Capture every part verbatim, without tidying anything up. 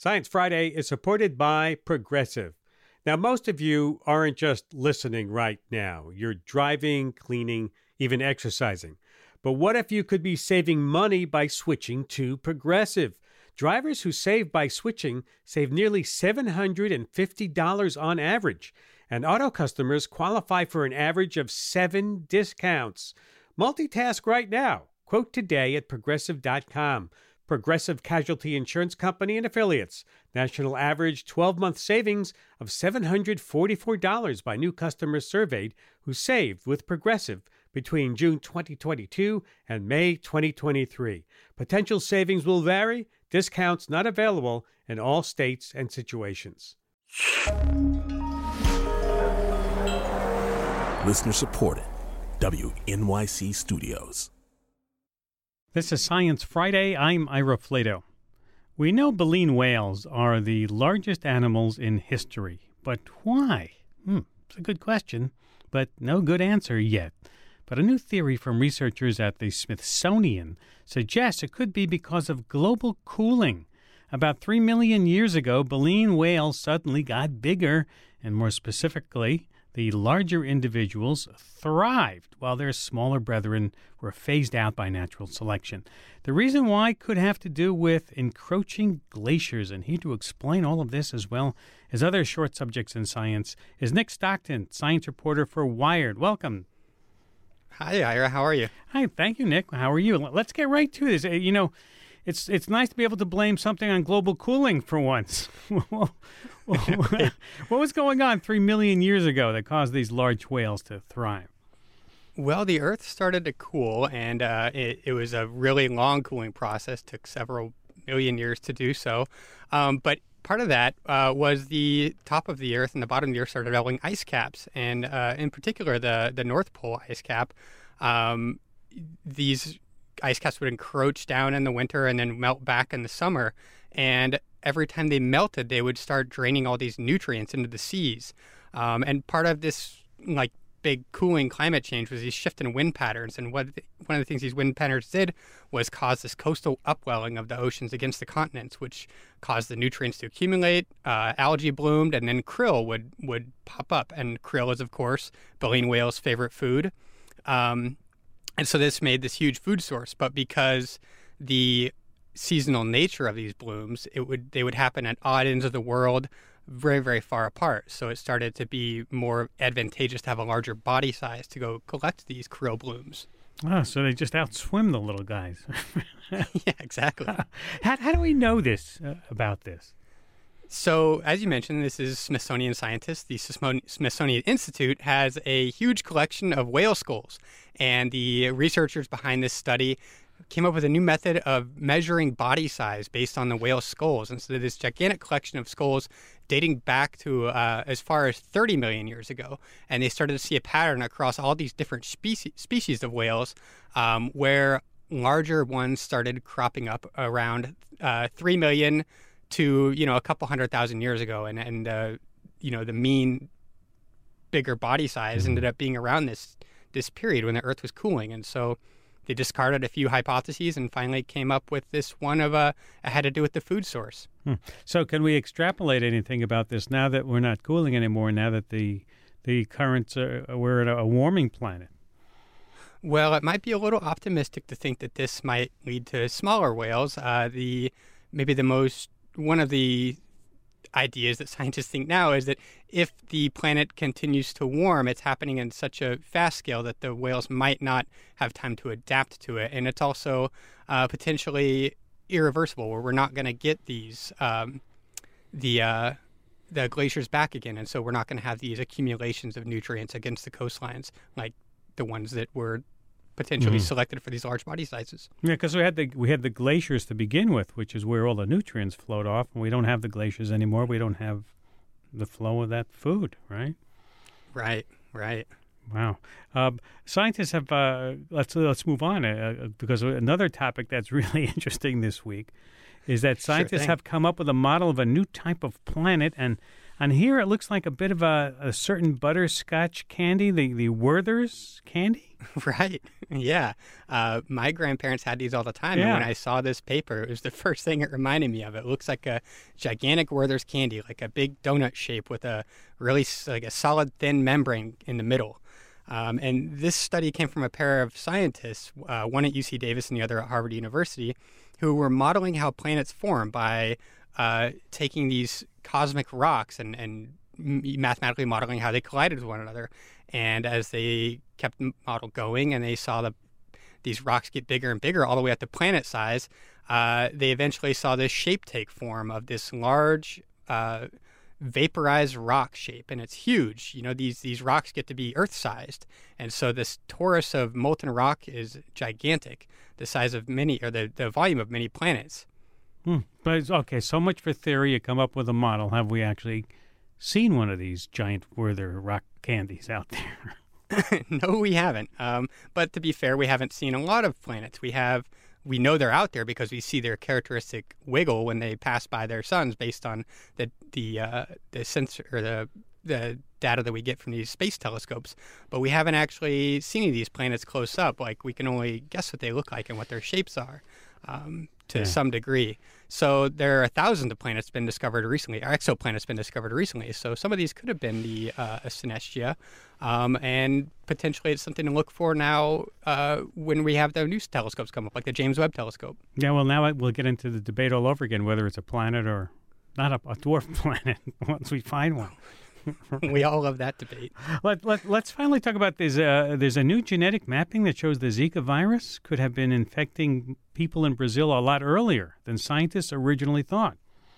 Science Friday is supported by Progressive. Now, most of you aren't just listening right now. You're driving, cleaning, even exercising. But what if you could be saving money by switching to Progressive? Drivers who save by switching save nearly seven hundred fifty dollars on average, and auto customers qualify for an average of seven discounts. Multitask right now. Quote today at progressive dot com. Progressive Casualty Insurance Company and Affiliates. National average twelve-month savings of seven hundred forty-four dollars by new customers surveyed who saved with Progressive between June twenty twenty-two and May twenty twenty-three. Potential savings will vary. Discounts not available in all states and situations. Listener supported. W N Y C Studios. This is Science Friday. I'm Ira Flato. We know baleen whales are the largest animals in history, but why? Hmm, it's a good question, but no good answer yet. But a new theory from researchers at the Smithsonian suggests it could be because of global cooling. About three million years ago, baleen whales suddenly got bigger, and more specifically, the larger individuals thrived, while their smaller brethren were phased out by natural selection. The reason why could have to do with encroaching glaciers, and here to explain all of this as well as other short subjects in science is Nick Stockton, science reporter for Wired. Welcome. Hi, Ira. How are you? Hi, thank you, Nick. How are you? Let's get right to this. You know, it's it's nice to be able to blame something on global cooling for once. Well, what was going on three million years ago that caused these large whales to thrive? Well, the Earth started to cool, and uh, it, it was a really long cooling process. Took several million years to do so. Um, but part of that uh, was the top of the Earth and the bottom of the Earth started developing ice caps, and uh, in particular, the the North Pole ice cap. Um, these ice caps would encroach down in the winter and then melt back in the summer. And every time they melted, they would start draining all these nutrients into the seas. Um, and part of this, like, big cooling climate change was these shift in wind patterns. And what one of the things these wind patterns did was cause this coastal upwelling of the oceans against the continents, which caused the nutrients to accumulate. Uh, algae bloomed, and then krill would, would pop up. And krill is, of course, baleen whale's favorite food. Um, and so this made this huge food source. But because the seasonal nature of these blooms, it would they would happen at odd ends of the world, very, very far apart. So it started to be more advantageous to have a larger body size to go collect these krill blooms. Oh, so they just outswim the little guys. Yeah, exactly. how, how do we know this uh, about this? So, as you mentioned, this is Smithsonian scientists. The Smithsonian Institute has a huge collection of whale skulls. And the researchers behind this study came up with a new method of measuring body size based on the whale skulls. And so this gigantic collection of skulls dating back to uh, as far as thirty million years ago. And they started to see a pattern across all these different species, species of whales um, where larger ones started cropping up around uh, three million to, you know, a couple hundred thousand years ago. And, and uh, you know, the mean bigger body size ended up being around this this period when the Earth was cooling. And so they discarded a few hypotheses and finally came up with this one of a, it had to do with the food source. Hmm. So can we extrapolate anything about this now that we're not cooling anymore, now that the the currents are, we're at a warming planet? Well, it might be a little optimistic to think that this might lead to smaller whales. Uh, the maybe the most one of the ideas that scientists think now is that if the planet continues to warm, it's happening in such a fast scale that the whales might not have time to adapt to it. And it's also uh, potentially irreversible, where we're not going to get these um, the uh, the glaciers back again. And so we're not going to have these accumulations of nutrients against the coastlines like the ones that were potentially mm-hmm. selected for these large body sizes. Yeah, because we had the we had the glaciers to begin with, which is where all the nutrients flowed off, and we don't have the glaciers anymore. We don't have the flow of that food, right? Right, right. Wow. Um, scientists have. Uh, let's let's move on uh, because another topic that's really interesting this week is that scientists Sure have come up with a model of a new type of planet, and On here, it looks like a bit of a, a certain butterscotch candy, the, the Werther's candy. Right. Yeah. Uh, my grandparents had these all the time. Yeah. And when I saw this paper, it was the first thing it reminded me of. It looks like a gigantic Werther's candy, like a big donut shape with a really s- like a solid thin membrane in the middle. Um, and this study came from a pair of scientists, uh, one at U C Davis and the other at Harvard University, who were modeling how planets form by uh, taking these cosmic rocks and, and mathematically modeling how they collided with one another. And as they kept the model going and they saw the these rocks get bigger and bigger all the way up to planet size, uh, they eventually saw this shape take form of this large uh, vaporized rock shape. And it's huge. You know, these, these rocks get to be Earth-sized. And so this torus of molten rock is gigantic, the size of many, or the, the volume of many planets. Hmm. But it's, okay, so much for theory. You come up with a model. Have we actually seen one of these giant Werther rock candies out there? No, we haven't. Um, but to be fair, we haven't seen a lot of planets. We have, we know they're out there because we see their characteristic wiggle when they pass by their suns, based on the the uh, the sensor or the the data that we get from these space telescopes. But we haven't actually seen any of these planets close up. Like, we can only guess what they look like and what their shapes are. Um, to Yeah. some degree. So there are thousands of planets been discovered recently, or exoplanets been discovered recently. So some of these could have been the uh, Synestia, um, and potentially it's something to look for now uh, when we have the new telescopes come up, like the James Webb Telescope. Yeah, well, now we'll get into the debate all over again, whether it's a planet or not a, a dwarf planet once we find one. We all love that debate. Let, let, let's finally talk about this. Uh, there's a new genetic mapping that shows the Zika virus could have been infecting people in Brazil a lot earlier than scientists originally thought.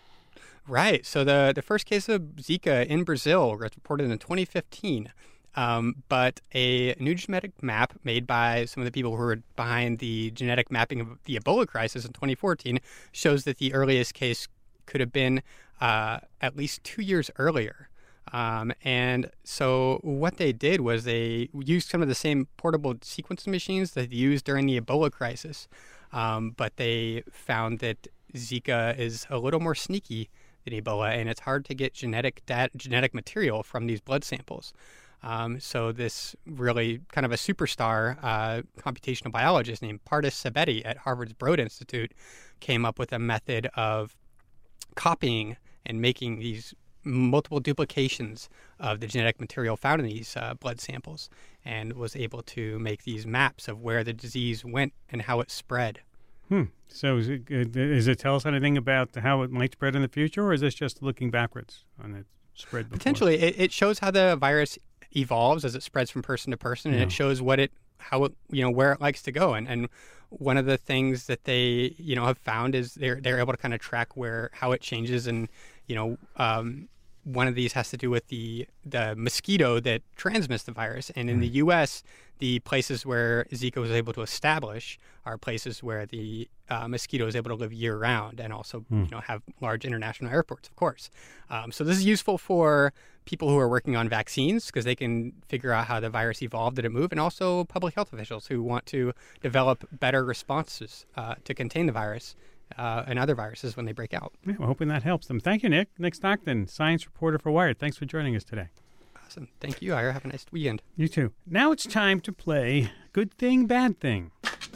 Right. So the, the first case of Zika in Brazil was reported in twenty fifteen. Um, but a new genetic map made by some of the people who were behind the genetic mapping of the Ebola crisis in twenty fourteen shows that the earliest case could have been uh, at least two years earlier. Um, and so what they did was they used some of the same portable sequencing machines that they used during the Ebola crisis. Um, but they found that Zika is a little more sneaky than Ebola, and it's hard to get genetic dat- genetic material from these blood samples. Um, so this really kind of a superstar uh, computational biologist named Pardis Sabeti at Harvard's Broad Institute came up with a method of copying and making these multiple duplications of the genetic material found in these uh, blood samples, and was able to make these maps of where the disease went and how it spread. Hmm. So is it, uh, does it tell us anything about how it might spread in the future, or is this just looking backwards on its spread before? Potentially, it, it shows how the virus evolves as it spreads from person to person, and Yeah. it shows what it, how it, you know, where it likes to go. And, and one of the things that they, you know, have found is they're they're able to kind of track where how it changes, and you know, um, one of these has to do with the the mosquito that transmits the virus. And in the U S, the places where Zika was able to establish are places where the uh, mosquito is able to live year round, and also you know have large international airports, of course. Um, so this is useful for people who are working on vaccines, because they can figure out how the virus evolved, did it move, and also public health officials who want to develop better responses uh, to contain the virus uh, and other viruses when they break out. Yeah, we're hoping that helps them. Thank you, Nick. Nick Stockton, science reporter for Wired. Thanks for joining us today. Awesome. Thank you, Ira. Have a nice weekend. You too. Now it's time to play Good Thing, Bad Thing.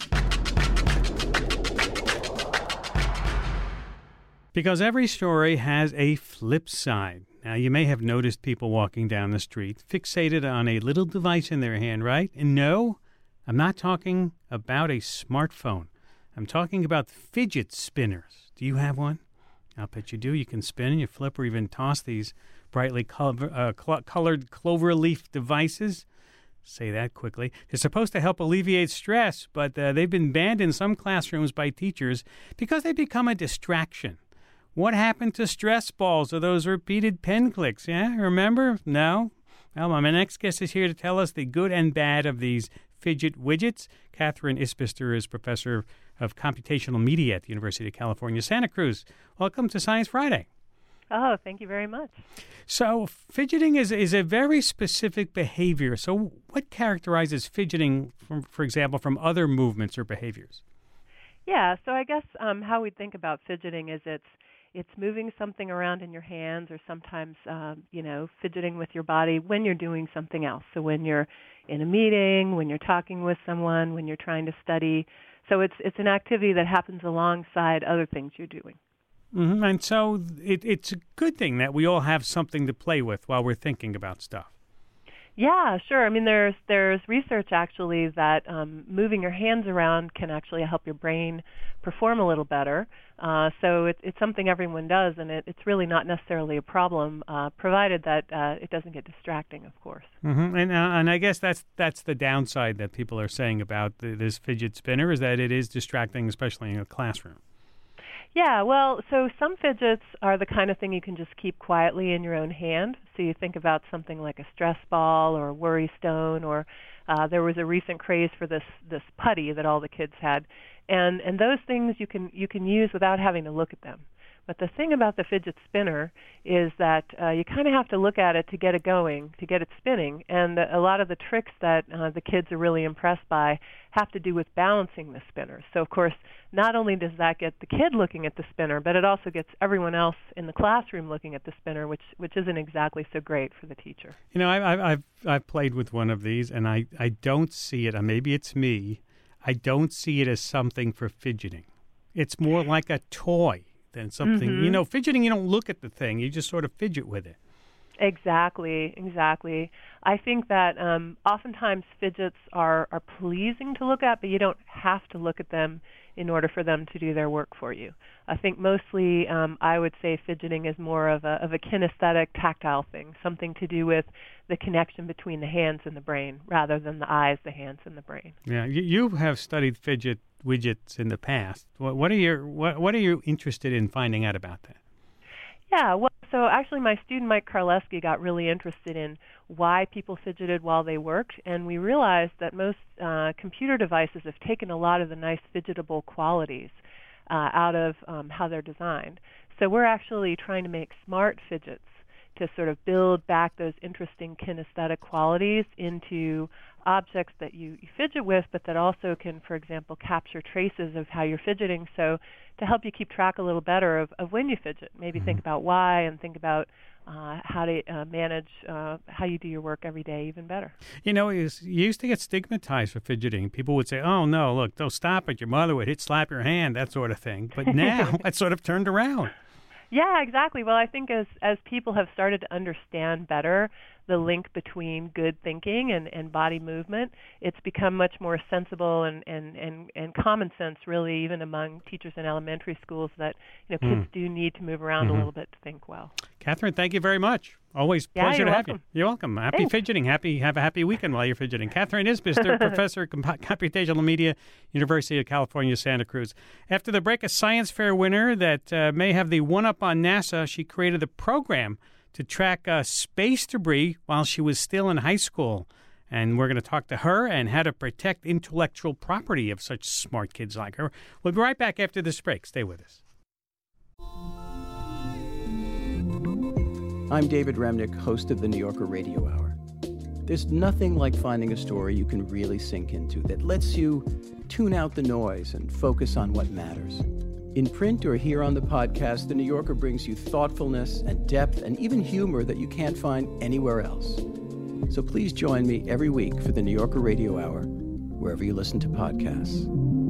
Because every story has a flip side. Now, you may have noticed people walking down the street fixated on a little device in their hand, right? And no, I'm not talking about a smartphone. I'm talking about fidget spinners. Do you have one? I'll bet you do. You can spin and you flip or even toss these brightly color, uh, cl- colored clover leaf devices. Say that quickly. They're supposed to help alleviate stress, but uh, they've been banned in some classrooms by teachers because they become a distraction. What happened to stress balls or those repeated pen clicks? Yeah, remember? No? Well, my next guest is here to tell us the good and bad of these fidget widgets. Catherine Isbister is professor of computational media at the University of California, Santa Cruz. Welcome to Science Friday. Oh, thank you very much. So fidgeting is, is a very specific behavior. So what characterizes fidgeting, from, for example, from other movements or behaviors? Yeah, so I guess um, how we think about fidgeting is it's it's moving something around in your hands, or sometimes, um, you know, fidgeting with your body when you're doing something else. So when you're in a meeting, when you're talking with someone, when you're trying to study. So it's it's an activity that happens alongside other things you're doing. Mm-hmm. And so it, it's a good thing that we all have something to play with while we're thinking about stuff. Yeah, sure. I mean, there's there's research actually that um, moving your hands around can actually help your brain perform a little better. Uh, so it, it's something everyone does, and it, it's really not necessarily a problem, uh, provided that uh, it doesn't get distracting, of course. Mm-hmm. And uh, and I guess that's that's the downside that people are saying about the, this fidget spinner, is that it is distracting, especially in a classroom. Yeah, well, so some fidgets are the kind of thing you can just keep quietly in your own hand. So you think about something like a stress ball or a worry stone, or uh, there was a recent craze for this this putty that all the kids had, and and those things you can you can use without having to look at them. But the thing about the fidget spinner is that uh, you kind of have to look at it to get it going, to get it spinning. And a lot of the tricks that uh, the kids are really impressed by have to do with balancing the spinner. So, of course, not only does that get the kid looking at the spinner, but it also gets everyone else in the classroom looking at the spinner, which which isn't exactly so great for the teacher. You know, I, I've I've played with one of these, and I, I don't see it. Maybe it's me. I don't see it as something for fidgeting. It's more like a toy than something. Mm-hmm. You know, fidgeting, you don't look at the thing. You just sort of fidget with it. Exactly, exactly. I think that um, oftentimes fidgets are, are pleasing to look at, but you don't have to look at them in order for them to do their work for you. I think mostly um, I would say fidgeting is more of a, of a kinesthetic, tactile thing, something to do with the connection between the hands and the brain rather than the eyes, the hands, and the brain. Yeah, you, you have studied fidget widgets in the past. What, what are your what, what are you interested in finding out about that? Yeah, well, so actually my student Mike Karleski got really interested in why people fidgeted while they worked, and we realized that most uh, computer devices have taken a lot of the nice fidgetable qualities uh, out of um, how they're designed. So we're actually trying to make smart fidgets to sort of build back those interesting kinesthetic qualities into objects that you, you fidget with, but that also can, for example, capture traces of how you're fidgeting, so to help you keep track a little better of, of when you fidget. Maybe mm-hmm. think about why, and think about uh, how to uh, manage uh, how you do your work every day even better. You know, you used to get stigmatized for fidgeting. People would say, oh, no, look, don't stop it. Your mother would hit slap your hand, that sort of thing. But now it's sort of turned around. Yeah, exactly. Well, I think as as people have started to understand better the link between good thinking and, and body movement, it's become much more sensible and, and, and, and common sense, really, even among teachers in elementary schools, that you know kids mm. do need to move around mm-hmm. a little bit to think well. Catherine, thank you very much. Always yeah, pleasure you're to welcome. have you. You're welcome. Happy Thanks. fidgeting. Happy have a happy weekend while you're fidgeting. Catherine Isbister, Professor of Computational Media, University of California, Santa Cruz. After the break, a science fair winner that uh, may have the one-up on NASA. She created a program to track uh, space debris while she was still in high school. And we're going to talk to her and how to protect intellectual property of such smart kids like her. We'll be right back after this break. Stay with us. I'm David Remnick, host of the New Yorker Radio Hour. There's nothing like finding a story you can really sink into that lets you tune out the noise and focus on what matters. In print or here on the podcast, The New Yorker brings you thoughtfulness and depth and even humor that you can't find anywhere else. So please join me every week for The New Yorker Radio Hour, wherever you listen to podcasts.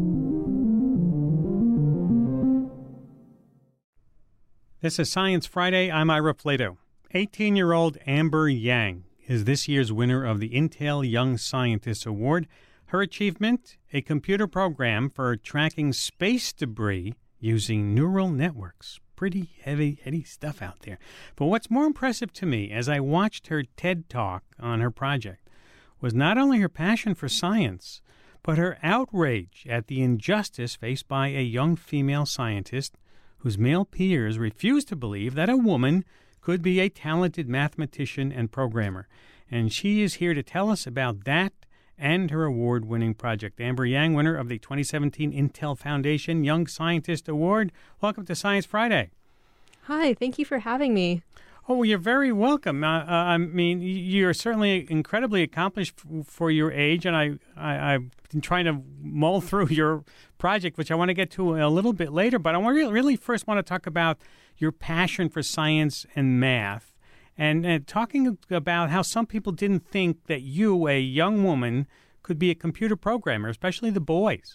This is Science Friday. I'm Ira Flato. eighteen-year-old Amber Yang is this year's winner of the Intel Young Scientist Award. Her achievement, a computer program for tracking space debris using neural networks. Pretty heavy, heady stuff out there. But what's more impressive to me as I watched her TED Talk on her project was not only her passion for science, but her outrage at the injustice faced by a young female scientist whose male peers refused to believe that a woman could be a talented mathematician and programmer. And she is here to tell us about that and her award-winning project. Amber Yang, winner of the twenty seventeen Intel Foundation Young Scientist Award. Welcome to Science Friday. Hi, thank you for having me. Oh, well, you're very welcome. Uh, uh, I mean, you're certainly incredibly accomplished f- for your age, and I, I, I've been trying to mull through your project, which I want to get to a little bit later. But I want to really first want to talk about your passion for science and math, and, and talking about how some people didn't think that you, a young woman, could be a computer programmer, especially the boys.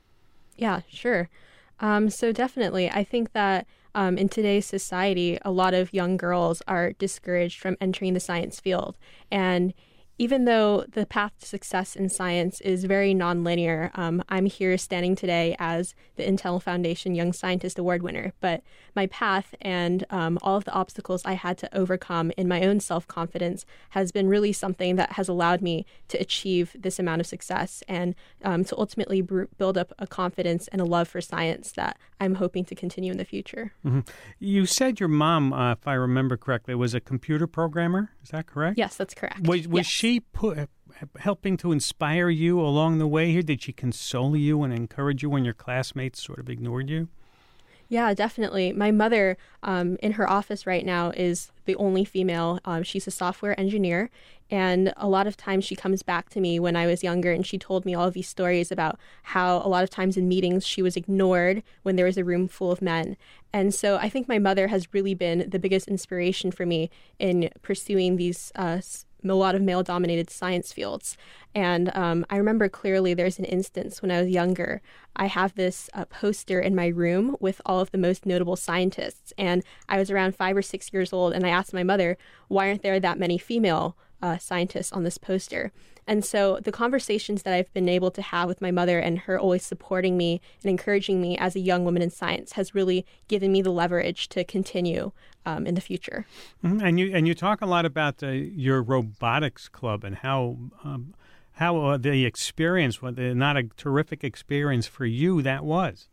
Yeah, sure. Um, so definitely, I think that um, in today's society, a lot of young girls are discouraged from entering the science field. And even though the path to success in science is very nonlinear, um, I'm here standing today as the Intel Foundation Young Scientist Award winner. But my path and um, all of the obstacles I had to overcome in my own self-confidence has been really something that has allowed me to achieve this amount of success and um, to ultimately b- build up a confidence and a love for science that I'm hoping to continue in the future. Mm-hmm. You said your mom, uh, if I remember correctly, was a computer programmer. Is that correct? Yes, that's correct. Was, was yes. she put, helping to inspire you along the way here? Did she console you and encourage you when your classmates sort of ignored you? Yeah, definitely. My mother um, in her office right now is the only female. Um, she's a software engineer. And a lot of times she comes back to me when I was younger and she told me all of these stories about how a lot of times in meetings she was ignored when there was a room full of men. And so I think my mother has really been the biggest inspiration for me in pursuing these uh, a lot of male-dominated science fields. And um, I remember clearly there's an instance when I was younger. I have this uh, poster in my room with all of the most notable scientists. And I was around five or six years old, and I asked my mother, why aren't there that many female uh, scientists on this poster? And so the conversations that I've been able to have with my mother and her always supporting me and encouraging me as a young woman in science has really given me the leverage to continue um, in the future. Mm-hmm. And you and you talk a lot about uh, your robotics club and how um, how uh, the experience, what the, not a terrific experience for you that was.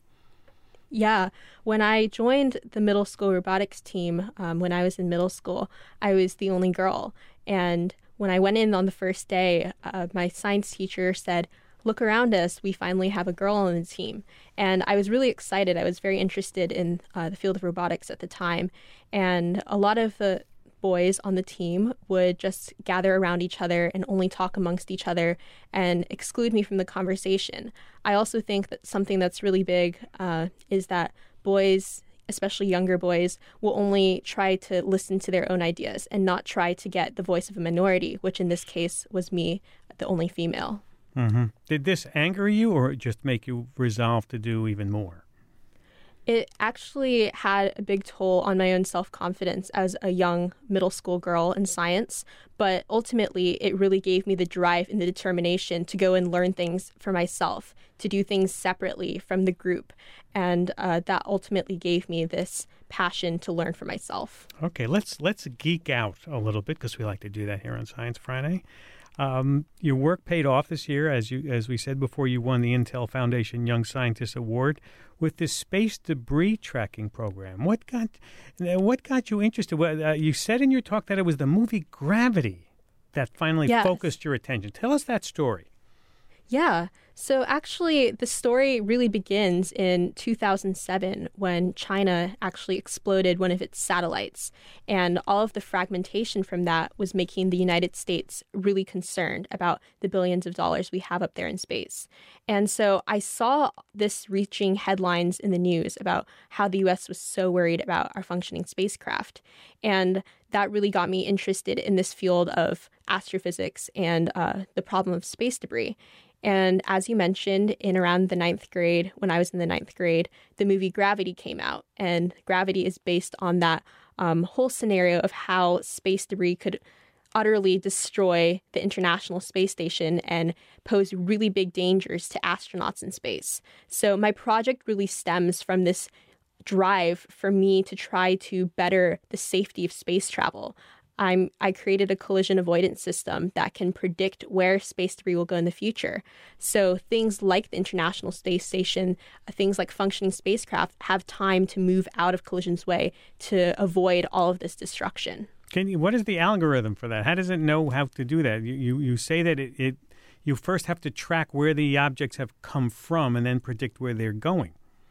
Yeah. When I joined the middle school robotics team, um, when I was in middle school, I was the only girl. And when I went in on the first day, uh, my science teacher said, look around us, we finally have a girl on the team. And I was really excited. I was very interested in uh, the field of robotics at the time. And a lot of the boys on the team would just gather around each other and only talk amongst each other and exclude me from the conversation. I also think that something that's really big uh, is that boys, especially younger boys, will only try to listen to their own ideas and not try to get the voice of a minority, which in this case was me, the only female. Mm-hmm. Did this anger you or just make you resolve to do even more? It actually had a big toll on my own self-confidence as a young middle school girl in science, but ultimately it really gave me the drive and the determination to go and learn things for myself, to do things separately from the group, and uh, that ultimately gave me this passion to learn for myself. Okay, let's let's geek out a little bit because we like to do that here on Science Friday. Um, your work paid off this year, as you as we said before. You won the Intel Foundation Young Scientist Award with the space debris tracking program. What got what got you interested? Well, uh, you said in your talk that it was the movie Gravity that finally Yes. focused your attention. Tell us that story. Yeah. So actually, the story really begins in two thousand seven when China actually exploded one of its satellites. And all of the fragmentation from that was making the United States really concerned about the billions of dollars we have up there in space. And so I saw this reaching headlines in the news about how the U S was so worried about our functioning spacecraft. And that really got me interested in this field of astrophysics and uh, the problem of space debris. And as you mentioned, in around the ninth grade, when I was in the ninth grade, the movie Gravity came out. And Gravity is based on that um, whole scenario of how space debris could utterly destroy the International Space Station and pose really big dangers to astronauts in space. So my project really stems from this drive for me to try to better the safety of space travel. I'm, I created a collision avoidance system that can predict where space debris will go in the future. So things like the International Space Station, things like functioning spacecraft have time to move out of collision's way to avoid all of this destruction. Can you, what is the algorithm for that? How does it know how to do that? You you, you say that it, it you first have to track where the objects have come from and then predict where they're going.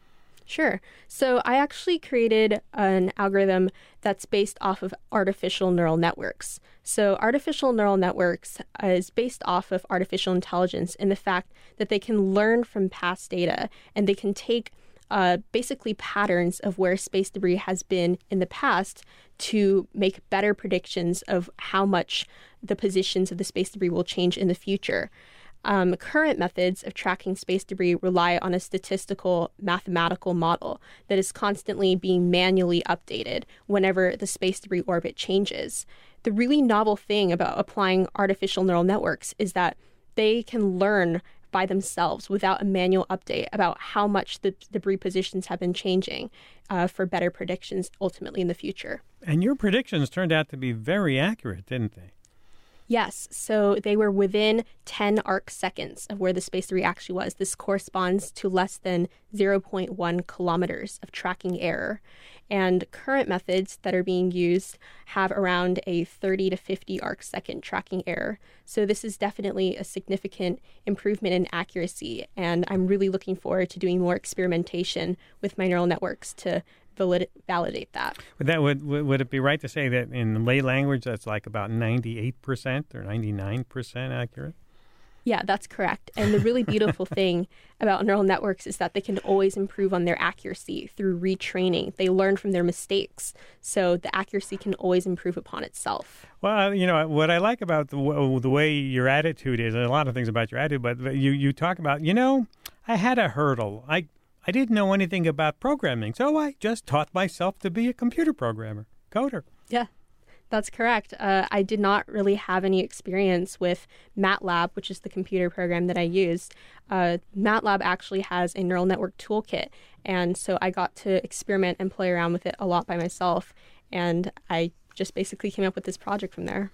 Sure. So I actually created an algorithm that's based off of artificial neural networks. So artificial neural networks is based off of artificial intelligence in the fact that they can learn from past data and they can take uh, basically patterns of where space debris has been in the past to make better predictions of how much the positions of the space debris will change in the future. Um, current methods of tracking space debris rely on a statistical mathematical model that is constantly being manually updated whenever the space debris orbit changes. The really novel thing about applying artificial neural networks is that they can learn by themselves without a manual update about how much the debris positions have been changing uh, for better predictions ultimately in the future. And your predictions turned out to be very accurate, didn't they? Yes, so they were within ten arc seconds of where the space debris actually was. This corresponds to less than zero point one kilometers of tracking error. And current methods that are being used have around a thirty to fifty arc second tracking error. So this is definitely a significant improvement in accuracy. And I'm really looking forward to doing more experimentation with my neural networks to valid- validate that. Would that would would it be right to say that in lay language that's like about ninety-eight percent or ninety-nine percent accurate? Yeah, that's correct. And the really beautiful thing about neural networks is that they can always improve on their accuracy through retraining. They learn from their mistakes, so the accuracy can always improve upon itself. Well, you know, what I like about the, w- the way your attitude is, a lot of things about your attitude, but you, you talk about, you know, I had a hurdle. I, I didn't know anything about programming, so I just taught myself to be a computer programmer, coder. Yeah. That's correct. Uh, I did not really have any experience with MATLAB, which is the computer program that I used. Uh, MATLAB actually has a neural network toolkit, and so I got to experiment and play around with it a lot by myself, and I just basically came up with this project from there.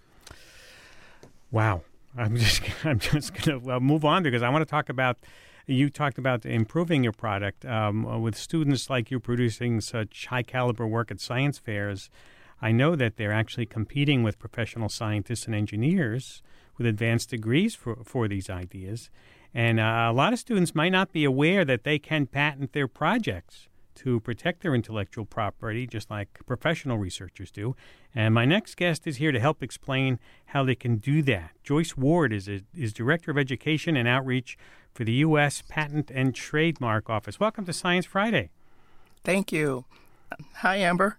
Wow. I'm just I'm just going to uh, move on because I want to talk about, you talked about improving your product um, with students like you producing such high-caliber work at science fairs. I know that they're actually competing with professional scientists and engineers with advanced degrees for, for these ideas. And uh, a lot of students might not be aware that they can patent their projects to protect their intellectual property, just like professional researchers do. And my next guest is here to help explain how they can do that. Joyce Ward is, a, is Director of Education and Outreach for the U S Patent and Trademark Office. Welcome to Science Friday. Thank you. Hi, Amber.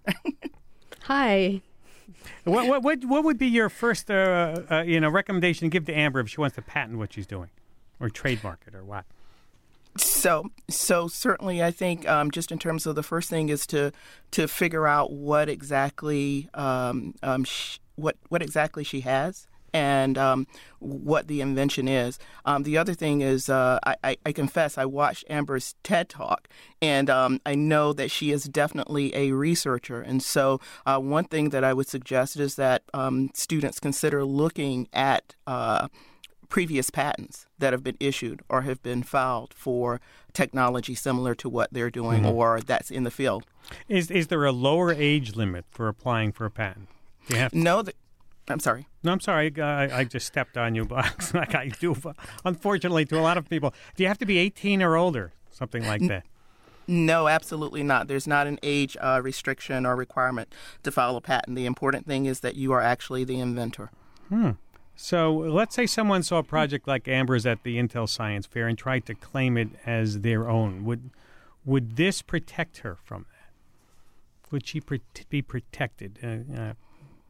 Hi. What what what what would be your first uh, uh, you know recommendation to give to Amber if she wants to patent what she's doing, or trademark it, or what? So so certainly, I think um, just in terms of the first thing is to to figure out what exactly um, um, sh- what what exactly she has. And um, what the invention is. Um, the other thing is, uh, I, I, I confess, I watched Amber's TED Talk, and um, I know that she is definitely a researcher. And so uh, one thing that I would suggest is that um, students consider looking at uh, previous patents that have been issued or have been filed for technology similar to what they're doing mm-hmm. or that's in the field. Is is there a lower age limit for applying for a patent? Do you have to- no. Th- I'm sorry. No, I'm sorry. I, I just stepped on you, like I do, unfortunately, to a lot of people. Do you have to be eighteen or older? Something like that? No, absolutely not. There's not an age uh, restriction or requirement to file a patent. The important thing is that you are actually the inventor. Hmm. So let's say someone saw a project like Amber's at the Intel Science Fair and tried to claim it as their own. Would would this protect her from that? Would she pre- be protected? Uh, uh,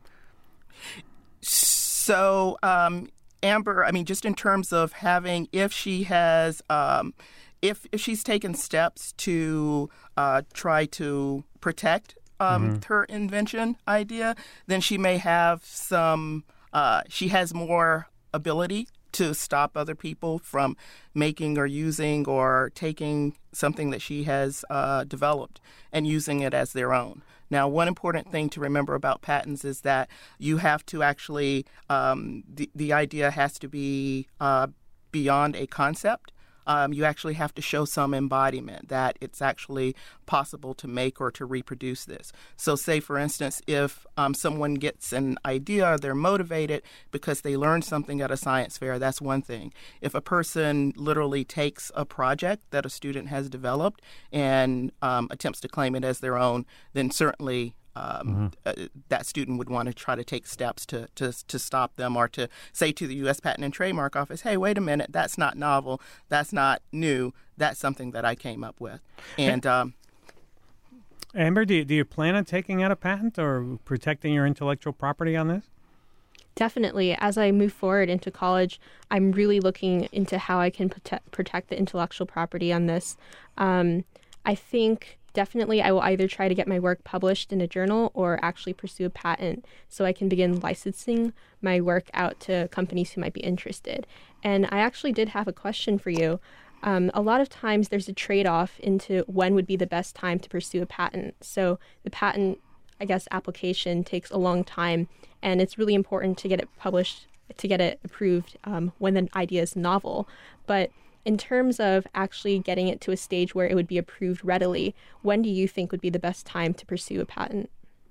So, um, Amber, I mean, just in terms of having, if she has, um, if if she's taken steps to uh, try to protect um, mm-hmm. her invention idea, then she may have some, uh, she has more ability to stop other people from making or using or taking something that she has uh, developed and using it as their own. Now, one important thing to remember about patents is that you have to actually, um, the, the idea has to be uh, beyond a concept. um, you actually have to show some embodiment that it's actually possible to make or to reproduce this. So say, for instance, if um, someone gets an idea, they're motivated because they learned something at a science fair, that's one thing. If a person literally takes a project that a student has developed and um, attempts to claim it as their own, then certainly Um, mm-hmm. uh, that student would want to try to take steps to, to to stop them, or to say to the U S Patent and Trademark Office, hey, wait a minute, that's not novel, that's not new, that's something that I came up with. And um, Amber, do you, do you plan on taking out a patent or protecting your intellectual property on this? Definitely. As I move forward into college, I'm really looking into how I can protect, protect the intellectual property on this. Um, I think definitely I will either try to get my work published in a journal or actually pursue a patent so I can begin licensing my work out to companies who might be interested. And I actually did have a question for you. Um, a lot of times there's a trade-off into when would be the best time to pursue a patent. So the patent, I guess, application takes a long time, and it's really important to get it published, to get it approved um, when the idea is novel. But in terms of actually getting it to a stage where it would be approved readily, when do you think would be the best time to pursue a patent?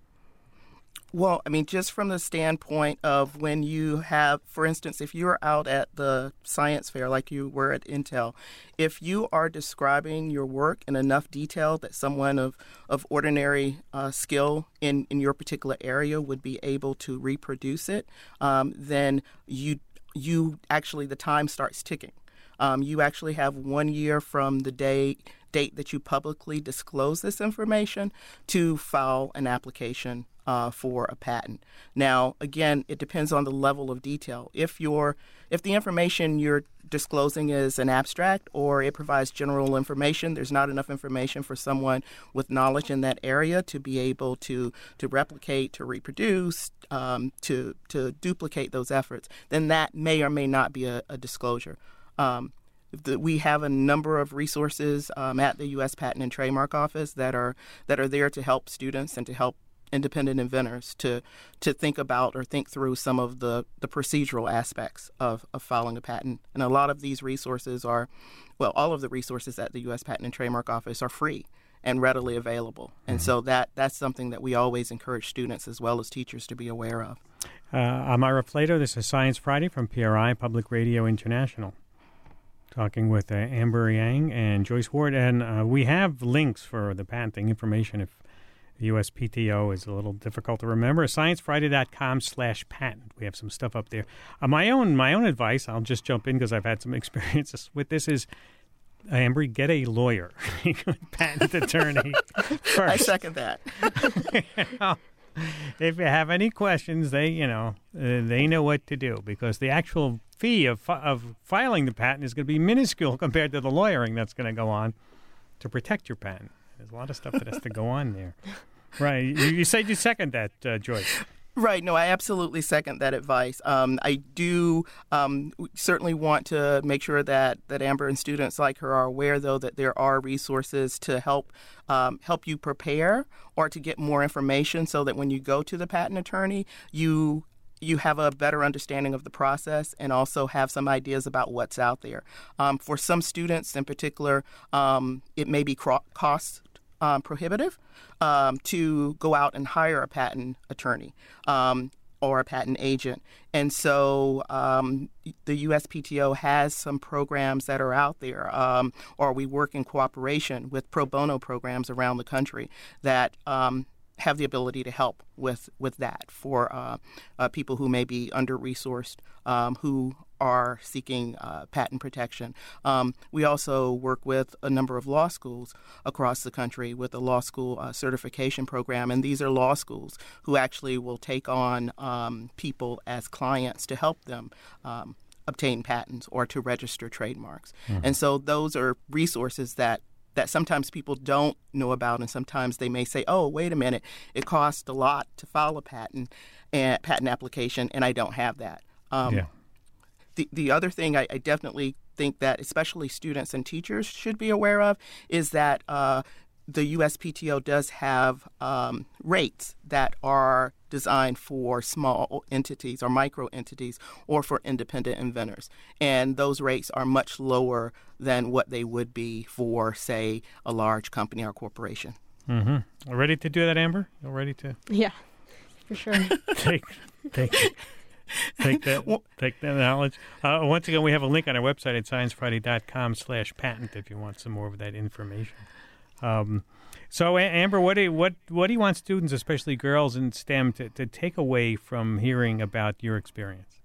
Well, I mean, just from the standpoint of when you have, for instance, if you're out at the science fair like you were at Intel, if you are describing your work in enough detail that someone of, of ordinary uh, skill in, in your particular area would be able to reproduce it, um, then you you actually, the time starts ticking. Um, you actually have one year from the day, date that you publicly disclose this information to file an application uh, for a patent. Now, again, it depends on the level of detail. If you're, if the information you're disclosing is an abstract or it provides general information, there's not enough information for someone with knowledge in that area to be able to, to replicate, to reproduce, um, to, to duplicate those efforts, then that may or may not be a, a disclosure. Um, the, we have a number of resources um, at the U S Patent and Trademark Office that are that are there to help students and to help independent inventors to to think about or think through some of the, the procedural aspects of, of filing a patent. And a lot of these resources are, well, all of the resources at the U S Patent and Trademark Office are free and readily available. And mm-hmm. so that that's something that we always encourage students as well as teachers to be aware of. Uh, I'm Ira Flato. This is Science Friday from P R I Public Radio International. Talking with uh, Amber Yang and Joyce Ward. And uh, we have links for the patenting information if the U S P T O is a little difficult to remember. sciencefriday.com slash patent. We have some stuff up there. Uh, my own my own advice, I'll just jump in because I've had some experiences with this, is, uh, Amber, get a lawyer, patent attorney first. I second that. You know, if you have any questions, they, you know, uh, they know what to do, because the actual fee of fi- of filing the patent is going to be minuscule compared to the lawyering that's going to go on to protect your patent. There's a lot of stuff that has to go on there. Right. You, you said you second that, uh, Joyce. Right. No, I absolutely second that advice. Um, I do um, certainly want to make sure that, that Amber and students like her are aware, though, that there are resources to help um, help you prepare or to get more information so that when you go to the patent attorney, you you have a better understanding of the process and also have some ideas about what's out there. Um, for some students in particular, um, it may be cro- cost um, prohibitive um, to go out and hire a patent attorney um, or a patent agent. And so um, the U S P T O has some programs that are out there, um, or we work in cooperation with pro bono programs around the country that um, have the ability to help with, with that for uh, uh, people who may be under-resourced, um, who are seeking uh, patent protection. Um, we also work with a number of law schools across the country with a law school uh, certification program, and these are law schools who actually will take on um, people as clients to help them um, obtain patents or to register trademarks. Mm-hmm. And so those are resources that that sometimes people don't know about, and sometimes they may say, oh, wait a minute, it costs a lot to file a patent and patent application, and I don't have that. Um, yeah. The the other thing I, I definitely think that especially students and teachers should be aware of is that uh, the U S P T O does have um, rates that are designed for small entities or micro entities or for independent inventors. And those rates are much lower than what they would be for, say, a large company or corporation. Mm-hmm. Ready to do that, Amber? You ready to? Yeah, for sure. take, take, take that, take that knowledge. Uh, once again, we have a link on our website at science friday dot com slash patent if you want some more of that information. Um, so, Amber, what do you, what what do you want students, especially girls in STEM, to, to take away from hearing about your experience?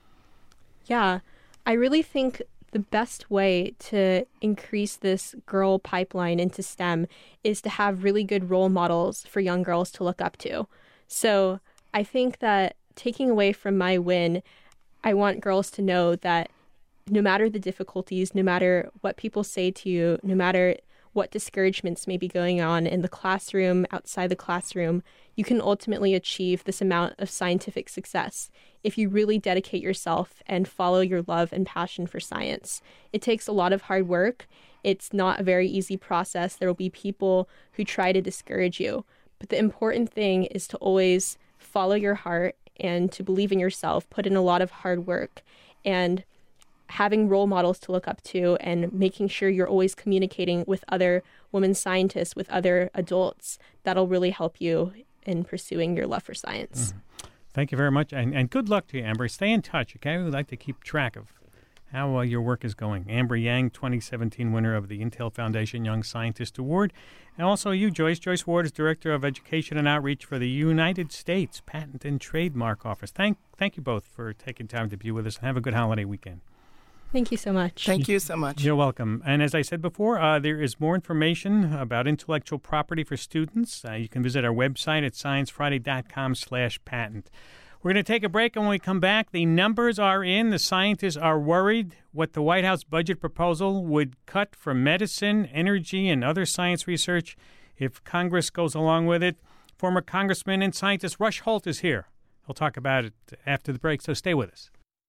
Yeah, I really think the best way to increase this girl pipeline into STEM is to have really good role models for young girls to look up to. So I think that taking away from my win, I want girls to know that no matter the difficulties, no matter what people say to you, no matter what discouragements may be going on in the classroom, outside the classroom, you can ultimately achieve this amount of scientific success if you really dedicate yourself and follow your love and passion for science. It takes a lot of hard work. It's not a very easy process. There will be people who try to discourage you. But the important thing is to always follow your heart and to believe in yourself, put in a lot of hard work, and having role models to look up to and making sure you're always communicating with other women scientists, with other adults, that'll really help you in pursuing your love for science. Mm-hmm. Thank you very much. And, and good luck to you, Amber. Stay in touch, okay? We'd like to keep track of how uh, your work is going. Amber Yang, twenty seventeen winner of the Intel Foundation Young Scientist Award. And also you, Joyce. Joyce Ward is Director of Education and Outreach for the United States Patent and Trademark Office. Thank, thank you both for taking time to be with us, and have a good holiday weekend. Thank you so much. Thank you so much. You're welcome. And as I said before, uh, there is more information about intellectual property for students. Uh, you can visit our website at science friday dot com slash patent. We're going to take a break, and when we come back, the numbers are in. The scientists are worried what the White House budget proposal would cut from medicine, energy, and other science research if Congress goes along with it. Former Congressman and scientist Rush Holt is here. He'll talk about it after the break, so stay with us.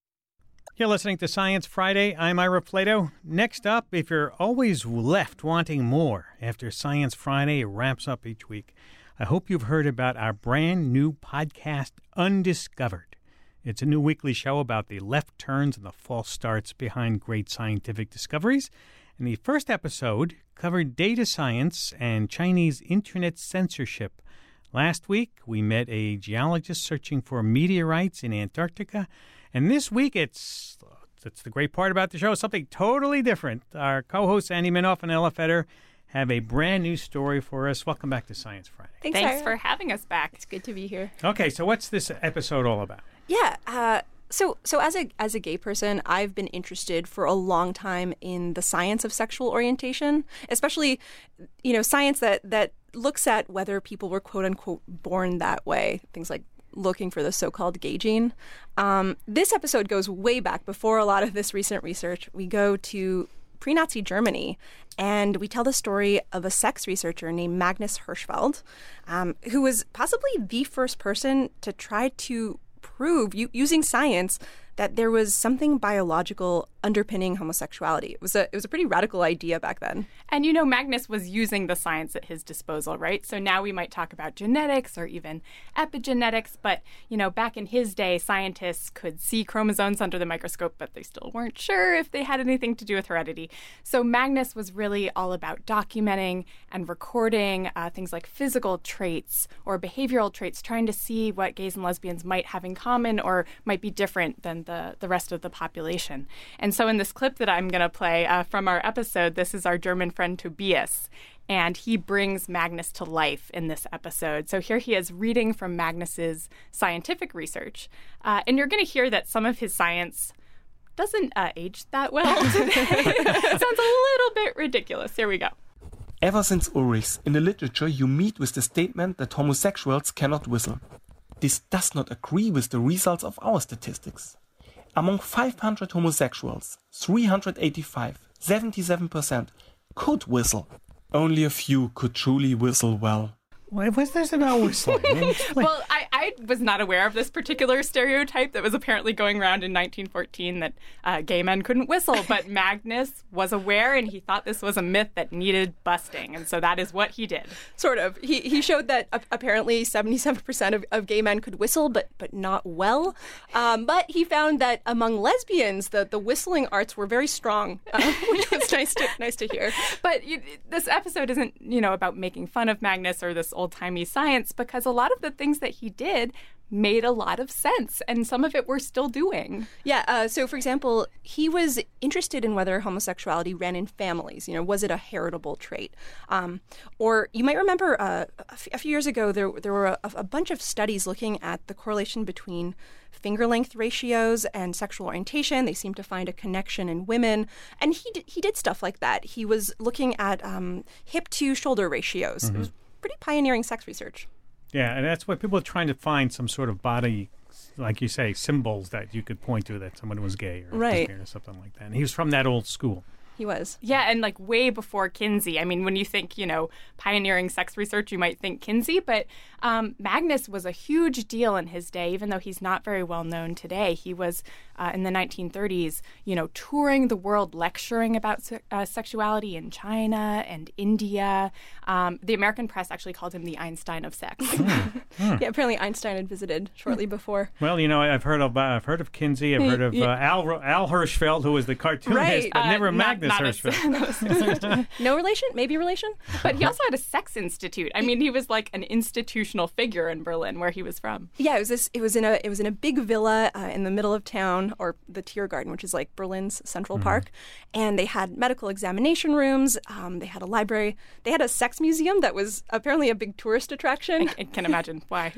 You're listening to Science Friday. I'm Ira Flato. Next up, if you're always left wanting more after Science Friday wraps up each week, I hope you've heard about our brand new podcast, Undiscovered. It's a new weekly show about the left turns and the false starts behind great scientific discoveries. And the first episode covered data science and Chinese internet censorship. Last week, we met a geologist searching for meteorites in Antarctica. And this week, it's, it's the great part about the show, something totally different. Our co-hosts, Andy Minoff and Ella Feder, have a brand new story for us. Welcome back to Science Friday. Thanks, Thanks for having us back. It's good to be here. Okay, so what's this episode all about? Yeah, uh, so so as a as a gay person, I've been interested for a long time in the science of sexual orientation, especially, you know, science that, that looks at whether people were quote unquote born that way, things like looking for the so-called gay gene. Um, this episode goes way back before a lot of this recent research. We go to pre-Nazi Germany, and we tell the story of a sex researcher named Magnus Hirschfeld, um, who was possibly the first person to try to prove, u- using science, that there was something biological underpinning homosexuality. It was a it was a pretty radical idea back then. And, you know, Magnus was using the science at his disposal, right? So now we might talk about genetics or even epigenetics. But, you know, back in his day, scientists could see chromosomes under the microscope, but they still weren't sure if they had anything to do with heredity. So Magnus was really all about documenting and recording uh, things like physical traits or behavioral traits, trying to see what gays and lesbians might have in common or might be different than the, the rest of the population. And so in this clip that I'm going to play uh, from our episode, this is our German friend Tobias, and he brings Magnus to life in this episode. So here he is reading from Magnus's scientific research, uh, and you're going to hear that some of his science doesn't uh, age that well today. Sounds a little bit ridiculous. Here we go. Ever since Ulrichs, in the literature you meet with the statement that homosexuals cannot whistle. This does not agree with the results of our statistics. Among five hundred homosexuals, three hundred eighty-five, seventy-seven percent, could whistle. Only a few could truly whistle well. What was this about whistling? Well, I, I was not aware of this particular stereotype that was apparently going around in nineteen fourteen that uh, gay men couldn't whistle, but Magnus was aware, and he thought this was a myth that needed busting, and so that is what he did. Sort of. He he showed that uh, apparently seventy-seven percent of, of gay men could whistle, but but not well. Um, but he found that among lesbians, the, the whistling arts were very strong, uh, which was nice to nice to hear. But you, this episode isn't, you know, about making fun of Magnus or this old-timey science, because a lot of the things that he did made a lot of sense, and some of it we're still doing. Yeah, uh, so for example, he was interested in whether homosexuality ran in families. You know, was it a heritable trait? Um, or you might remember uh, a, f- a few years ago, there, there were a, a bunch of studies looking at the correlation between finger length ratios and sexual orientation. They seemed to find a connection in women. And he did, he did stuff like that. He was looking at um, hip to shoulder ratios. Mm-hmm. It was pretty pioneering sex research. Yeah, and that's what people are trying to find, some sort of body, like you say, symbols that you could point to that someone was gay or right. lesbian or something like that. And he was from that old school. He was. Yeah, and like way before Kinsey. I mean, when you think, you know, pioneering sex research, you might think Kinsey, but um, Magnus was a huge deal in his day, even though he's not very well known today. He was, uh, in the nineteen thirties, you know, touring the world, lecturing about se- uh, sexuality in China and India. Um, the American press actually called him the Einstein of sex. Hmm. Hmm. Yeah, apparently Einstein had visited shortly before. Well, you know, I've heard of uh, I've heard of Kinsey, I've heard of uh, Al Al Hirschfeld, who was the cartoonist, right. but uh, never not, Magnus not Hirschfeld. No relation? Maybe relation? But he also had a sex institute. I mean, he was like an institutional figure in Berlin, where he was from. Yeah, it was this. It was in a. It was in a big villa uh, in the middle of town, or the Tiergarten, which is like Berlin's Central mm-hmm. Park, and they had medical examination rooms. Um, they had a library. They had a sex museum that was apparently a big tourist attraction. I, I can imagine why.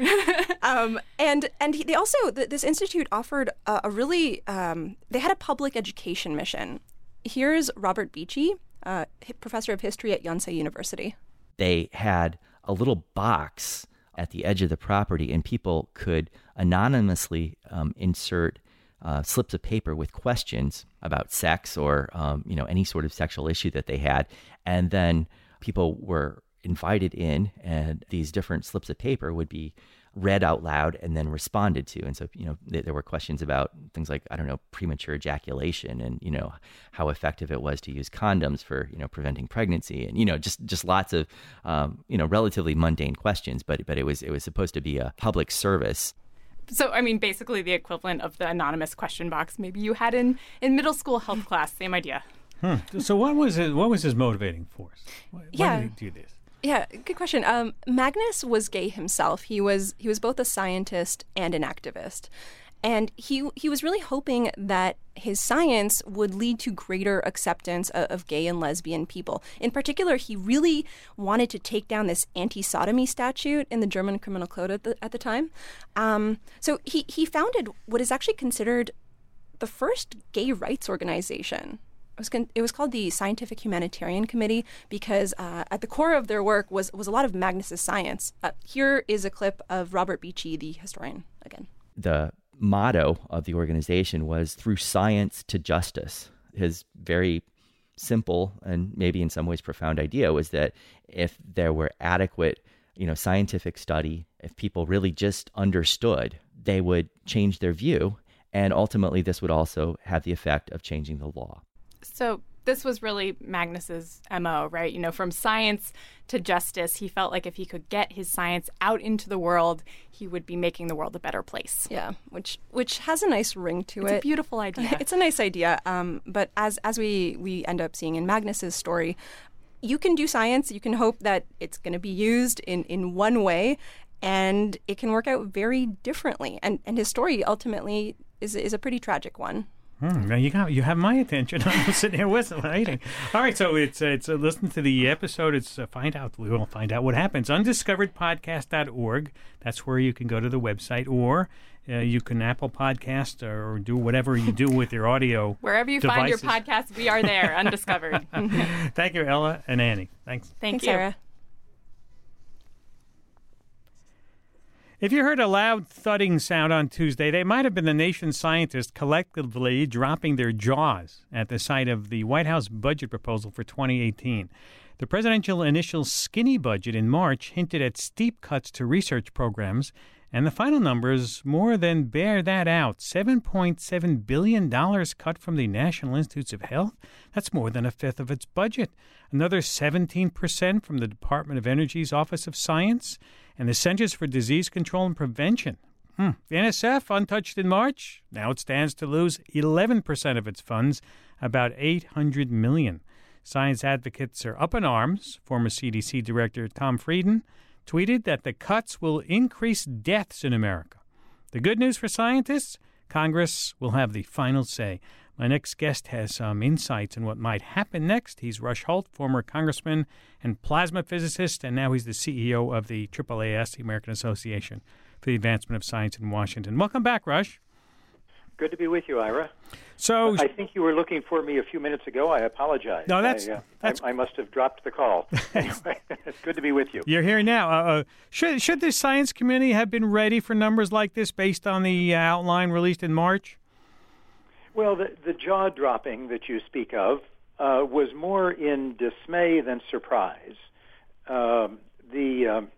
um, and and he, they also th- this institute offered a, a really. Um, they had a public education mission. Here's Robert Beachy, uh, professor of history at Yonsei University. They had a little box at the edge of the property, and people could anonymously um, insert uh, slips of paper with questions about sex or um, you know any sort of sexual issue that they had, and then people were invited in, and these different slips of paper would be read out loud and then responded to. And so, you know, th- there were questions about things like, I don't know, premature ejaculation and, you know, how effective it was to use condoms for, you know, preventing pregnancy and, you know, just, just lots of, um, you know, relatively mundane questions, but, but it was, it was supposed to be a public service. So, I mean, basically the equivalent of the anonymous question box maybe you had in, in middle school health class, same idea. Hmm. So what was his, what was his motivating force? Why, yeah. why did he do this? Yeah, good question. Um, Magnus was gay himself. He was he was both a scientist and an activist. And he he was really hoping that his science would lead to greater acceptance of, of gay and lesbian people. In particular, he really wanted to take down this anti-sodomy statute in the German criminal code at the, at the time. Um, so he, he founded what is actually considered the first gay rights organization. It was, con- it was called the Scientific Humanitarian Committee because uh, at the core of their work was, was a lot of Magnus's science. Uh, here is a clip of Robert Beachy, the historian, again. The motto of the organization was through science to justice. His very simple and maybe in some ways profound idea was that if there were adequate, you know, scientific study, if people really just understood, they would change their view. And ultimately, this would also have the effect of changing the law. So this was really Magnus's M O, right? You know, from science to justice, he felt like if he could get his science out into the world, he would be making the world a better place. Yeah, which which has a nice ring to it's it. It's a beautiful idea. It's a nice idea. Um, but as as we, we end up seeing in Magnus's story, you can do science. You can hope that it's going to be used in, in one way, and it can work out very differently. And and his story ultimately is is a pretty tragic one. Hmm, now you got you have my attention. I'm sitting here whistling. All right, so it's uh, it's uh, listen to the episode. It's uh, find out. We will find out what happens. undiscovered podcast dot org. That's where you can go to the website, or uh, you can Apple Podcast or do whatever you do with your audio. Wherever you devices. find your podcast, we are there. Undiscovered. Thank you, Ella and Annie. Thanks. Thank Thanks, you, Sarah. If you heard a loud thudding sound on Tuesday, they might have been the nation's scientists collectively dropping their jaws at the sight of the White House budget proposal for twenty eighteen. The presidential initial skinny budget in March hinted at steep cuts to research programs, and the final numbers more than bear that out. seven point seven billion dollars cut from the National Institutes of Health. That's more than a fifth of its budget. Another seventeen percent from the Department of Energy's Office of Science and the Centers for Disease Control and Prevention. Hmm. The N S F, untouched in March, now it stands to lose eleven percent of its funds, about eight hundred million dollars. Science advocates are up in arms. Former C D C Director Tom Frieden tweeted that the cuts will increase deaths in America. The good news for scientists? Congress will have the final say. My next guest has some insights on what might happen next. He's Rush Holt, former congressman and plasma physicist, and now he's the C E O of the A A A S, the American Association for the Advancement of Science in Washington. Welcome back, Rush. Good to be with you, Ira. So I think you were looking for me a few minutes ago. I apologize. No, that's, I, uh, that's... I, I must have dropped the call. Anyway, it's good to be with you. You're here now. Uh, uh, should should the science community have been ready for numbers like this based on the uh, outline released in March? Well, the, the jaw-dropping that you speak of uh, was more in dismay than surprise. Um, the, um,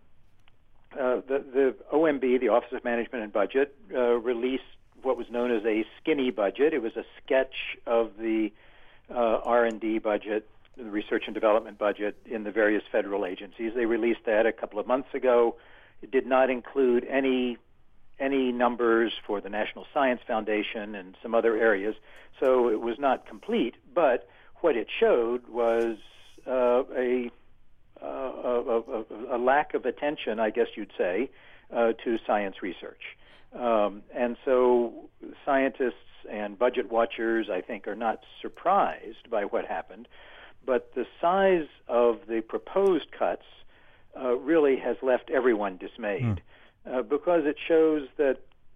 uh, the the O M B, the Office of Management and Budget, uh, released what was known as a skinny budget. It was a sketch of the uh, R and D budget, the research and development budget in the various federal agencies. They released that a couple of months ago. It did not include any any numbers for the National Science Foundation and some other areas, so it was not complete. But what it showed was uh, a, uh, a, a, a lack of attention, I guess you'd say, uh, to science research. Um, and so scientists and budget watchers, I think, are not surprised by what happened. But the size of the proposed cuts uh, really has left everyone dismayed mm. uh, because it shows that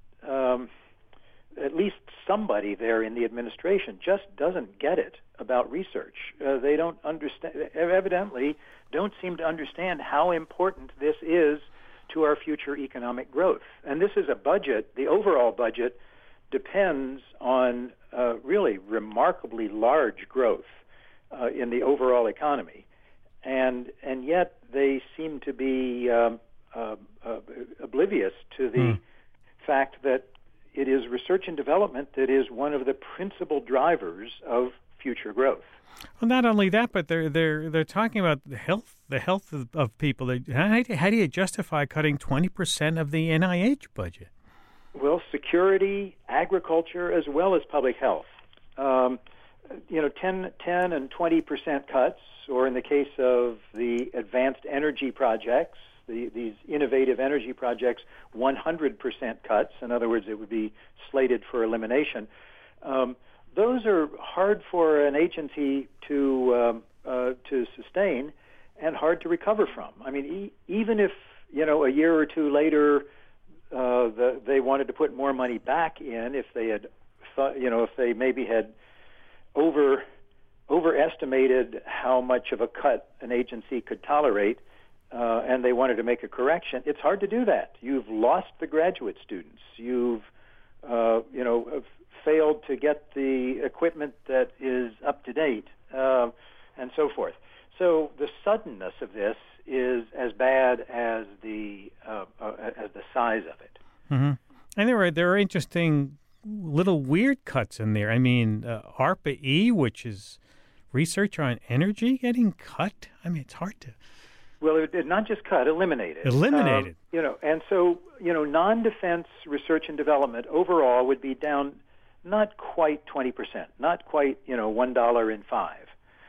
um, at least somebody there in the administration just doesn't get it about research. Uh, they don't understand, evidently don't seem to understand how important this is to our future economic growth. And this is a budget, the overall budget depends on uh, really remarkably large growth uh, in the overall economy. And and yet they seem to be um, uh, uh, oblivious to the mm. fact that it is research and development that is one of the principal drivers of future growth. Well, not only that, but they're they're they're talking about the health the health of, of people. How, how do you justify cutting twenty percent of the N I H budget? Well, security, agriculture, as well as public health. Um, you know, ten, ten and twenty percent cuts, or in the case of the advanced energy projects, the, these innovative energy projects, one hundred percent cuts. In other words, it would be slated for elimination. Um, Those are hard for an agency to um, uh, to sustain and hard to recover from. I mean, e- even if you know a year or two later uh, the, they wanted to put more money back in, if they had thought, you know, if they maybe had over overestimated how much of a cut an agency could tolerate, uh, and they wanted to make a correction, it's hard to do that. You've lost the graduate students. You've uh, you know. failed to get the equipment that is up to date, uh, and so forth. So the suddenness of this is as bad as the uh, uh, as the size of it. Mm-hmm. And there are there are interesting little weird cuts in there. I mean, uh, ARPA-E, which is research on energy, getting cut. I mean, it's hard to. Well, it did not just cut, eliminated. Eliminated. Um, you know, and so you know, non-defense research and development overall would be down. Not quite twenty percent, not quite, you know, one dollar in five.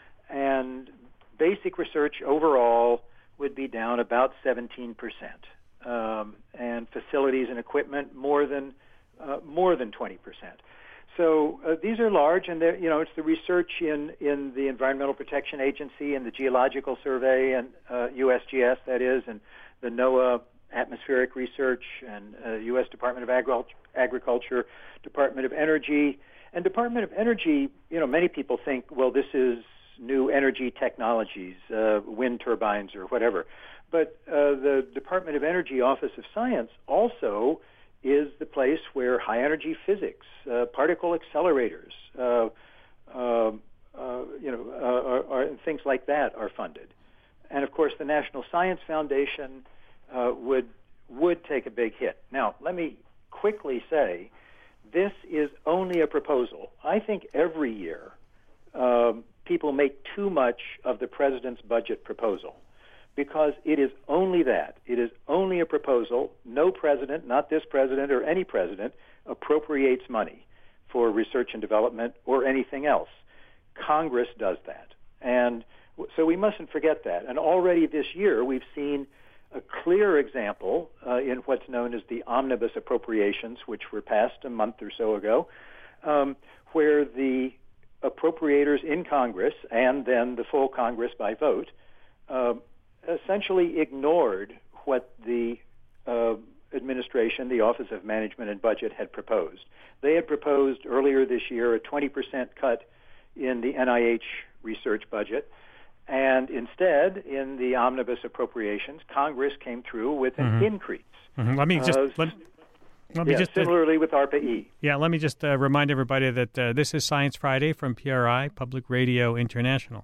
And basic research overall would be down about seventeen percent. Um, and facilities and equipment more than uh, more than twenty percent. So uh, these are large, and you know, it's the research in, in the Environmental Protection Agency and the Geological Survey and uh, U S G S, that is, and the NOAA atmospheric research and uh, U S Department of Agri- Agriculture, Department of Energy. And Department of Energy, you know, many people think, well, this is new energy technologies, uh, wind turbines or whatever. But uh, the Department of Energy Office of Science also is the place where high energy physics, uh, particle accelerators, uh, uh, uh, you know, uh, are, are, things like that are funded. and of course the National Science Foundation uh, would would take a big hit. Now, let me quickly say, this is only a proposal. I think every year um, people make too much of the president's budget proposal, because it is only that. It is only a proposal. No president, not this president or any president, appropriates money for research and development or anything else. Congress does that. And so we mustn't forget that. And already this year we've seen a clear example uh, in what's known as the omnibus appropriations, which were passed a month or so ago, um, where the appropriators in Congress and then the full Congress by vote uh, essentially ignored what the uh, administration, the Office of Management and Budget, had proposed. They had proposed earlier this year a twenty percent cut in the N I H research budget, and instead, in the omnibus appropriations, Congress came through with an Mm-hmm. increase. Mm-hmm. Let me just... Uh, let, let me yeah, just similarly with ARPA-E. Yeah, let me just uh, remind everybody that uh, this is Science Friday from P R I, Public Radio International.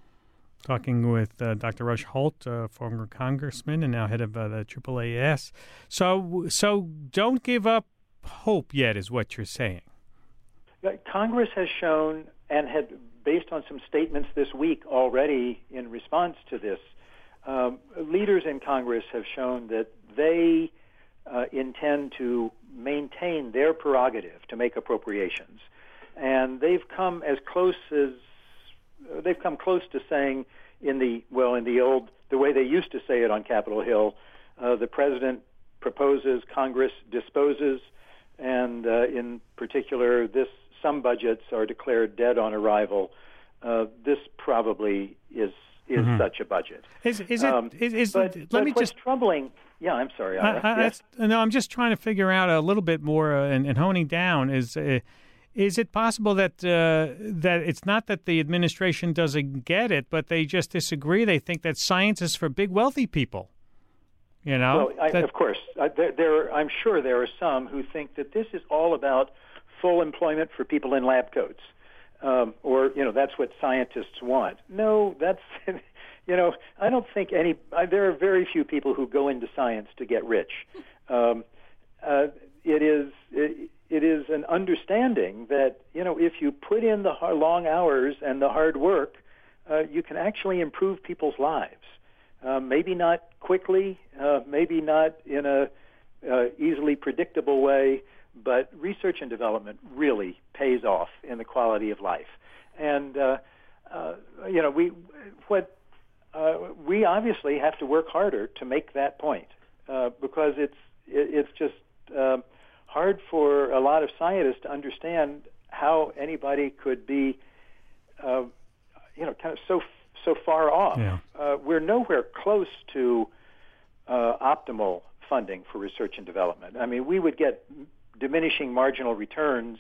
Talking with uh, Doctor Rush Holt, uh, former congressman and now head of uh, the triple A S. So, so don't give up hope yet, is what you're saying. Congress has shown, and had based on some statements this week already in response to this, um, leaders in Congress have shown that they uh, intend to maintain their prerogative to make appropriations, and they've come as close as uh, they've come close to saying in the well in the old the way they used to say it on Capitol Hill, uh, the president proposes, Congress disposes, and uh, in particular this. Some budgets are declared dead on arrival. Uh, this probably is is Mm-hmm. such a budget. Is, is it? Um, is, is, but, let but me what's just troubling. Yeah, I'm sorry. Uh, Ira. uh, Yes? that's- no, I'm just trying to figure out a little bit more uh, and, and honing down. Is uh, is it possible that uh, that it's not that the administration doesn't get it, but they just disagree? They think that science is for big, wealthy people. You know, Well, I, that, of course, uh, there, there. I'm sure there are some who think that this is all about full employment for people in lab coats, um, or you know, that's what scientists want. No, that's you know, I don't think any. Uh, there are very few people who go into science to get rich. Um, uh, it is it, it is an understanding that you know, if you put in the hard, long hours and the hard work, uh, you can actually improve people's lives. Uh, maybe not quickly, uh, maybe not in a uh, easily predictable way, but research and development really pays off in the quality of life. And uh, uh, you know, we what uh, we obviously have to work harder to make that point uh, because it's it, it's just uh, hard for a lot of scientists to understand how anybody could be uh, you know kind of so so far off. Yeah. Uh, we're nowhere close to uh, optimal funding for research and development. I mean, we would get diminishing marginal returns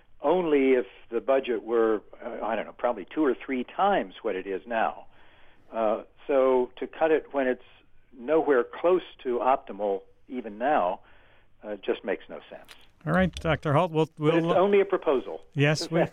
only if the budget were, uh, I don't know, probably two or three times what it is now. Uh, so to cut it when it's nowhere close to optimal even now uh, just makes no sense. all right, Doctor Holt. We'll, But it's we'll only a proposal. yes, we,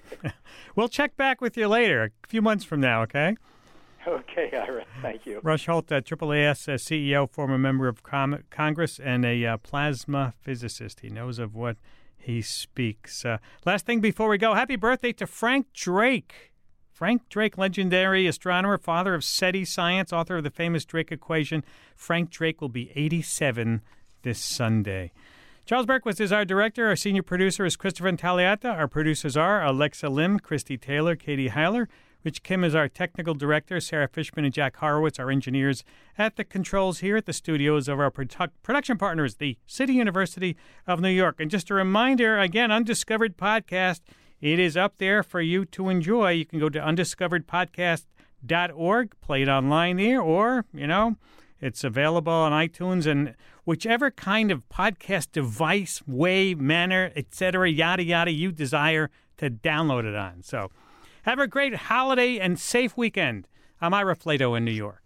we'll check back with you later, a few months from now. Okay. Okay, Ira. Thank you. Rush Holt, uh, triple A S uh, C E O, former member of Com- Congress, and a uh, plasma physicist. He knows of what he speaks. Uh, last thing before we go, happy birthday to Frank Drake. Frank Drake, legendary astronomer, father of SETI science, author of the famous Drake equation. Frank Drake will be eighty-seven this Sunday. Charles Berquist is our director. Our senior producer is Christopher Intagliata. Our producers are Alexa Lim, Christy Taylor, Katie Heiler. Rich Kim is our technical director. Sarah Fishman and Jack Horowitz, our engineers at the controls here at the studios of our produ- production partners, the City University of New York. And just a reminder, again, Undiscovered Podcast, it is up there for you to enjoy. You can go to undiscovered podcast dot org, play it online there, or, you know, it's available on iTunes and whichever kind of podcast device, way, manner, et cetera, yada, yada, you desire to download it on. So have a great holiday and safe weekend. I'm Ira Flato in New York.